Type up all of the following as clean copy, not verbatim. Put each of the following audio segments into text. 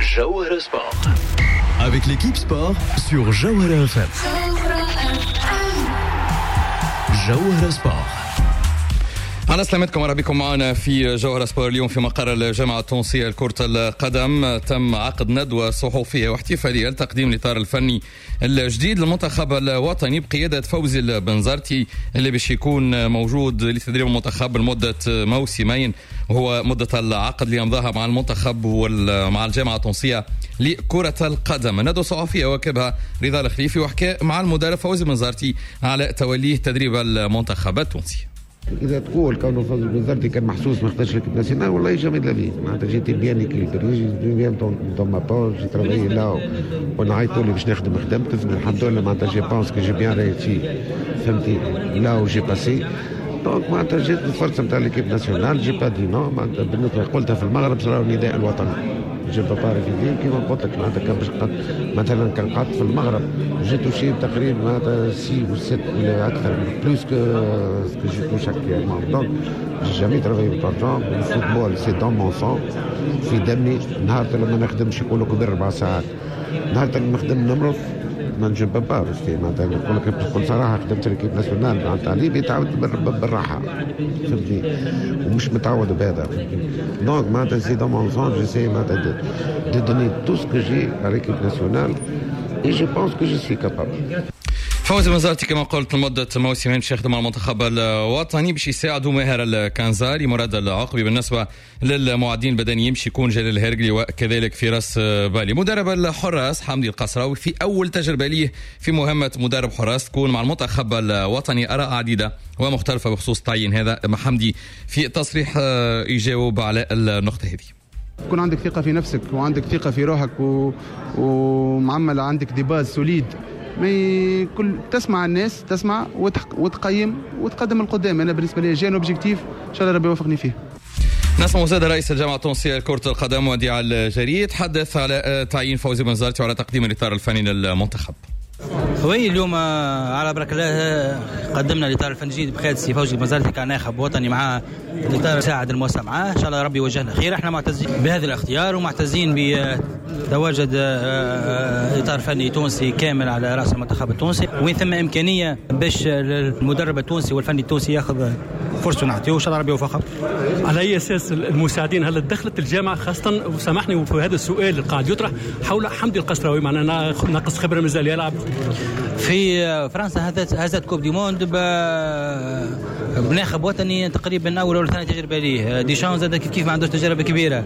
Jawahara Sport. Avec l'équipe sport sur Jawahara FM. Jawahara Sport. أهلا سلامتكم ورحبا بكم معنا في جوهرة سبور. اليوم في مقر الجامعة التونسية لكرة القدم تم عقد ندوة صحفية واحتفالية لتقديم الإطار الفني الجديد للمنتخب الوطني بقيادة فوزي البنزرتي اللي باش يكون موجود لتدريب المنتخب لمدة موسمين، وهو مدة العقد اللي أمضاها مع المنتخب ومع الجامعة التونسية لكرة القدم. الندوة الصحفية واكبها رضا الخليفي وحكى مع المدرب فوزي البنزرتي على توليه تدريب المنتخب التونسي. إذا تقول كونه فوز البنزرتي كان محسوس ما خداش ليكيب ناسيونال، والله جامي دو لافي معناتها جيتي بيان ايكيليبري، جيتي بيان دون ما بور، جي ترافايي لا ونعيطوا لي باش نخدم خدمت الحمد لله معناتها جي بونس كو جي بيان ريتي فهمتي لا وجي باسي دونك معناتها جيت الفرصه نتاع ليكيب ناسيونال جي با دي نو معناتها بالنسبه قلتها في المغرب صراو النداء الوطني جو باباري في كيما قلت لك معناتها كان باش مثلا كان قعدت في المغرب جيتو شي تقريبا معناتها 6 و 7 ولا اكثر بلوس كو جيتو شاك دونك جي جامي ترافاي بالارجون الفوتبول سي دون مون سون في دمي. نهار لما نخدمش يقول لك غير 4 ساعات، نهار لما نخدم نمرض ما نجي بابا بس معناتها نقول لك بكل صراحه خدمت ليكيب ناسيونال معناتها علي بيتعود بالراحه فهمتني ومش متعود بهذا فهمتني. دونك معناتها سي دون مون سون جيسي معناتها دو دوني تو سكو جي على ليكيب ناسيونال اي جو بونس كو جو سوي كابابل. فوزي البنزرتي كما قلت لمدة موسمين باش يخدم مع المنتخب الوطني باش يساعدوا ماهر الكنزاري مراد العقبي. بالنسبة للمعدين البدنيين باش يكون جلال الهرقلي وكذلك فراس بالي. مدرب الحراس حمدي القصراوي في أول تجربة ليه في مهمة مدرب حراس تكون مع المنتخب الوطني. آراء عديدة ومختلفة بخصوص تعيين هذا حمدي في تصريح يجاوب على النقطة هذه. يكون عندك ثقة في نفسك وعندك ثقة في روحك ومعمل عندك دي باز سوليد، ما كل تسمع الناس تسمع وتقيم وتقدم القدام. انا بالنسبه لي جاني اوبجيكتيف ان شاء الله ربي يوفقني فيه. نسمع زاد رئيس الجامعه التونسيه لكره القدم وديع الجريد تحدث على تعيين فوزي البنزرتي وعلى تقديم الاطار الفني للمنتخب. خوي اليوم على بركة الله قدمنا الإطار الفني الجديد بقيادة السي فوزي البنزرتي كناخب وطني معاه الإطار ساعد الموسع معاه. إن شاء الله ربي يوجهنا خير. احنا معتزين بهذا الاختيار ومعتزين بتواجد إطار فني تونسي كامل على رأس المنتخب التونسي، وين ثم إمكانية باش المدرب التونسي والفني التونسي ياخذ فرصة نعطيه وإن شاء الله ربي يوفقه. على أي أساس المساعدين هل دخلت الجامعة خاصة وسامحني في هذا السؤال اللي قاعد يطرح حول حمدي القصراوي معنا ناقص خبرة مازال يلعب في فرنسا هزت كوب دي موند بناخب وطني تقريبا اول ولا ثاني تجربه ليه. ديشان زاد كيف ما عندوش تجربه كبيره.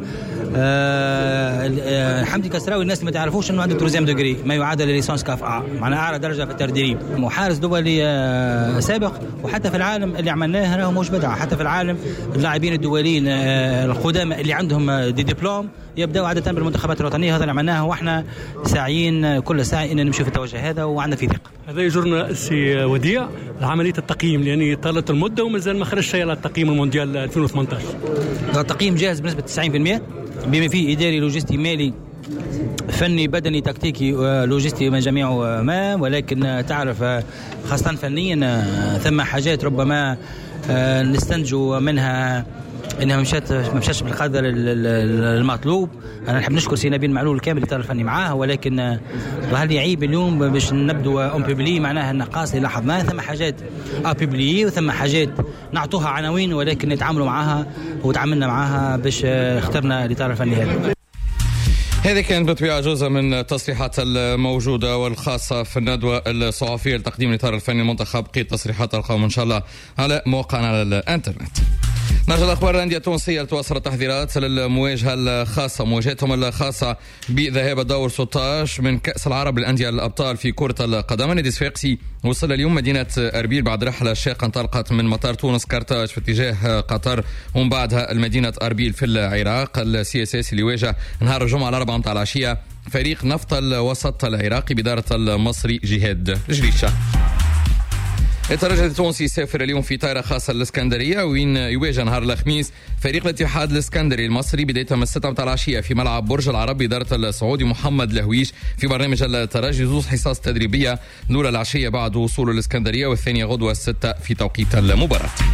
حمدي القصراوي الناس اللي ما تعرفوش انه عنده تروزيام دوغري ما يعادل ليسانس كاف معناها اعلى درجه في التدريب. محارس دولي سابق وحتى في العالم اللي عملناه راهو موش بدعه. حتى في العالم اللاعبين الدوليين القدامى اللي عندهم دي دبلوم يبداوا عاده بالمنتخبات الوطنيه. هذا اللي عملناه واحنا ساعيين كل ساعه ان نمشي في التوجه هذا وعندنا في ثقه. هذا يجرنا سي وديع عمليه التقييم لان طالت المده ومازال ما خرج شيء على التقييم المونديال 2018. التقييم جاهز بنسبه 90% بما فيه اداري لوجستي مالي فني بدني تكتيكي لوجستي من جميعه ما، ولكن تعرف خاصه فنيا ثم حاجات ربما نستنتجوا منها انها ما مشاتش بالقدر المطلوب. انا نحب نشكر سي نبيل معلول كامل الاطار الفني معاه، ولكن ظهر لي عيب اليوم باش نبدو اون بيبلي معناها النقاص اللي لاحظناه. ثم حاجات ابيبلي وثم حاجات نعطوها عناوين ولكن نتعاملوا معها وتعاملنا معها باش اخترنا الاطار الفني هذا. هذه كانت بالطبيعة جزء من التصريحات الموجودة والخاصة في الندوة الصحفية لتقديم الإطار الفني المنتخب. بقية تصريحات القوم إن شاء الله على موقعنا على الإنترنت. نرجع الأخبار. الأندية التونسية توصل التحضيرات للمواجهة الخاصة مواجهتهم الخاصة بذهاب الدور 16 من كأس العرب للأندية الأبطال في كرة القدم. النادي الصفاقسي وصل اليوم مدينة أربيل بعد رحلة شاقة انطلقت من مطار تونس كارتاج في اتجاه قطر ومن بعدها المدينة أربيل في العراق. السي اس اس اللي واجه نهار الجمعة على 4 متاع العشية فريق نفط الوسط العراقي بدارة المصري جهاد جريشة. الترجي التونسي يسافر اليوم في طائرة خاصة للإسكندرية وين يواجه نهار الخميس فريق الاتحاد الإسكندري المصري بداية من 6 متاع العشية في ملعب برج العرب إدارة السعودي محمد لهويش في برنامج الترجي. زوز حصص تدريبية الأولى العشية بعد وصول الإسكندرية والثانية غدوة 6 في توقيت المباراة.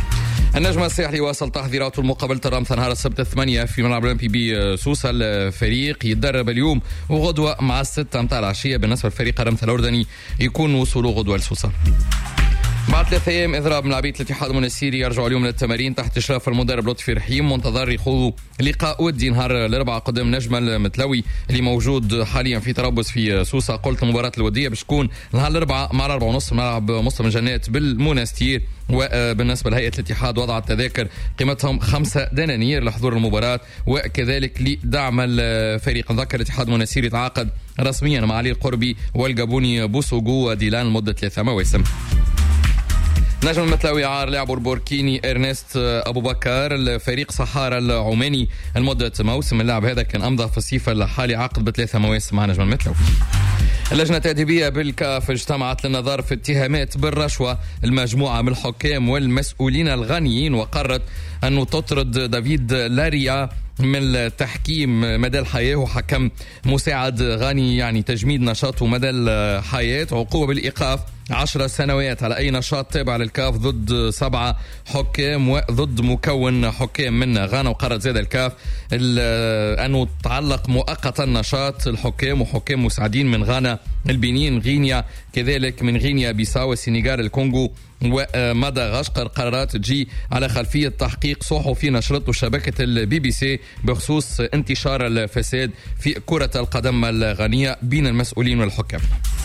النجم الساحلي واصل تحضيراته لمقابلة الرمث نهار السبت 8 في ملعب الأولمبي بسوسة. الفريق يتدرب اليوم وغدوة مع 6 متاع العشية. بالنسبة للفريق الرمث الأردني يكون وصوله غدوة لسوسة. بعد 3 أيام إضراب ملاعبية الاتحاد المنستيري يرجعوا اليوم للتمارين تحت إشراف المدرب لطفي رحيم، منتظر يخوضوا لقاء ودي نهار الأربعاء قدام نجم المتلوي اللي موجود حاليا في تربص في سوسة. قلت المباراة الودية باش تكون نهار الأربعاء مع 4:30 ملعب مسلم الجنات بالمنستير. وبالنسبة لهيئة الاتحاد وضعت تذاكر قيمتهم 5 دنانير لحضور المباراة وكذلك لدعم الفريق. نذكر الاتحاد المنستيري يتعاقد رسميا مع علي القربي والجابوني بوسوغو وديلان لمدة 3 مواسم. نجم المتلاوي عار لاعب البوركيني إرنست أبو بكر الفريق صحارى العماني لمدة موسم. اللاعب هذا كان أمضى في الصيف الحالي عقد ب3 مواسم مع نجم المتلاوي. اللجنة التأديبية بالكاف اجتمعت للنظر في اتهامات بالرشوة المجموعة من الحكام والمسؤولين الغنيين وقررت أنه تطرد دافيد لاريا من التحكيم مدى الحياة، وحكم مساعد غني يعني تجميد نشاطه مدى الحياة، عقوبة بالإيقاف 10 سنوات على أي نشاط تابع للكاف ضد 7 حكام وضد مكون حكام من غانا. وقررت زاد الكاف أنه تعلق مؤقتا نشاط الحكام وحكام مساعدين من غانا البنين غينيا كذلك من غينيا بيساو السنغال الكونغو ومدغشقر. قرارات تجي على خلفية تحقيق صحفي نشرته شبكة BBC بخصوص انتشار الفساد في كرة القدم الغانية بين المسؤولين والحكام.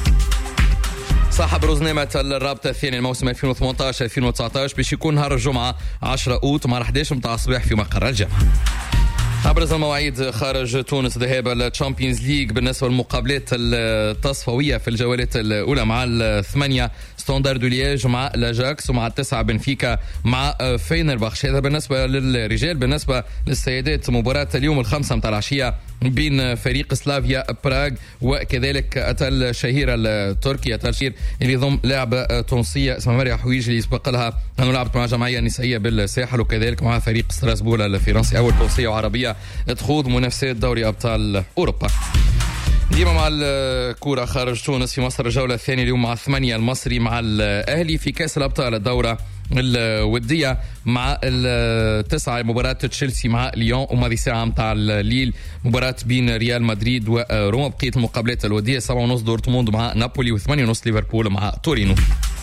صاحب روزنامة الرابطة الثاني الموسم 2018-2019 باش يكون نهار الجمعة 10 أوت مع 11 متاع الصباح في مقر الجامعة. أبرز المواعيد خارج تونس: ذهاب الشامبيونز ليج بالنسبة للمقابلات التصفوية في الجولات الأولى مع 8 ستاندرد لييج مع لاجاكس ومع 9 بنفيكا مع فينرباخش. هذا بالنسبة للرجال. بالنسبة للسيدات مباراة اليوم 5 متاع العشية بين فريق سلافيا براغ وكذلك أتل شهيرة التركي أتل شهير اللي يضم لاعبة تونسية اسمها مريا حويج اللي يسبق لها أنه لعبت مع جمعية نسائية بالساحل وكذلك مع فريق ستراسبور الفرنسي أول تونسية وعربية تخوض منافسات دوري أبطال أوروبا. ديما مع الكورة خارج تونس في مصر الجولة الثانية اليوم مع 8 المصري مع الأهلي في كأس الأبطال الدورة الودية مع 9 مباراة تشيلسي مع ليون وماضي ساعة متاع الليل مباراة بين ريال مدريد وروما. بقية المقابلات الودية 7:30 دورتموند مع نابولي و8:30 ليفربول مع تورينو.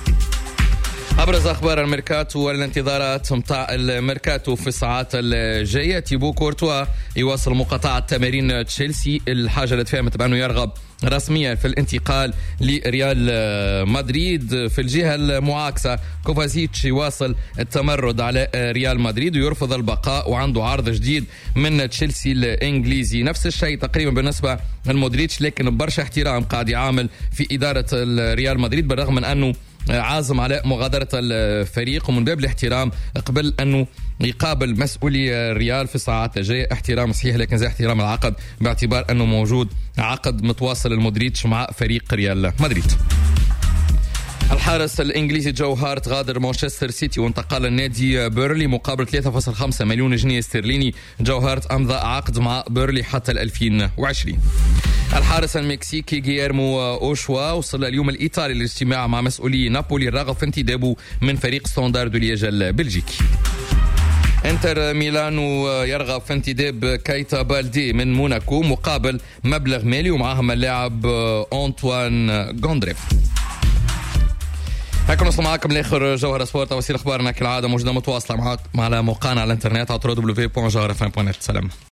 أبرز أخبار الميركاتو والانتظارات متاع الميركاتو في الساعات الجاية: تيبو كورتوا يواصل مقاطعة تمارين تشيلسي، الحاجة اللي تفهمت بأنه يرغب رسميا في الانتقال لريال مدريد. في الجهة المعاكسة كوفازيتش يواصل التمرد على ريال مدريد ويرفض البقاء وعنده عرض جديد من تشيلسي الإنجليزي. نفس الشيء تقريبا بالنسبة لمودريتش، لكن برشا احترام قاعد يعامل في إدارة ريال مدريد بالرغم من أنه عازم على مغادرة الفريق ومن باب الاحترام قبل أنه يقابل مسؤولي الريال في الساعات الجاية. احترام صحيح لكن زي احترام العقد باعتبار أنه موجود عقد متواصل المودريتش مع فريق ريال مدريد. الحارس الإنجليزي جو هارت غادر مانشستر سيتي وانتقل لنادي بيرلي مقابل 3.5 مليون جنيه استرليني. جو هارت أمضى عقد مع بيرلي حتى 2020. الحارس المكسيكي غييرمو أوشوا وصل اليوم الإيطالي للاجتماع مع مسؤولي نابولي الرغب في انتدابه من فريق ستاندرد لييج البلجيكي. انتر ميلانو يرغب في انتداب كايتا بالدي من موناكو مقابل مبلغ مالي ومعهم اللاعب أنطوان غوندريف. هكذا نوصل معكم لاخر جوهر سبورت. توصيل اخبارنا كالعاده موجوده متواصله معنا على موقعنا على الانترنت على www.jawharfm.net. سلام.